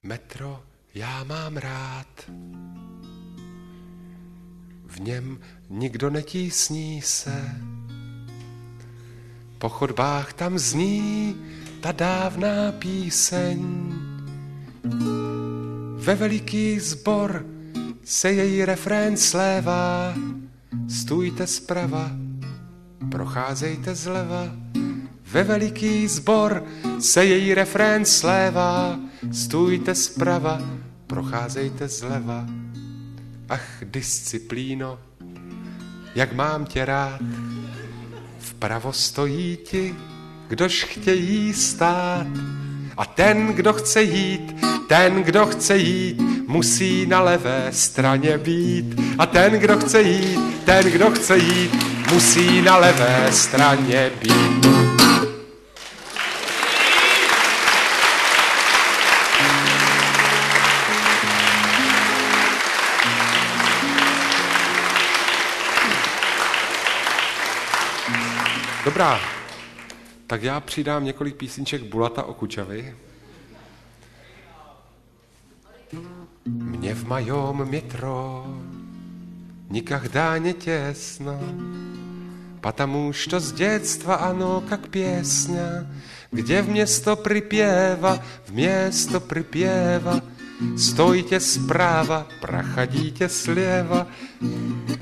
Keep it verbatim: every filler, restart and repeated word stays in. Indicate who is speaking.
Speaker 1: Metro já mám rád. V něm nikdo netísní se. Po chodbách tam zní ta dávná píseň. Ve veliký sbor se její refrén slévá. Stůjte zprava, procházejte zleva. Ve veliký sbor se její refrén slévá. Stůjte zprava, procházejte zleva. Ach, disciplíno, jak mám tě rád. Vpravo stojí ti, kdož chtějí stát. A ten, kdo chce jít, ten, kdo chce jít, musí na levé straně být. A ten, kdo chce jít, ten, kdo chce jít, musí na levé straně být. Dobrá, tak já přidám několik písniček Bulata Okučavy. Mě v majom metro никогда не тесно, потому что с детства оно как песня, где вместо припева, вместо припева, стойте справа, проходите слева.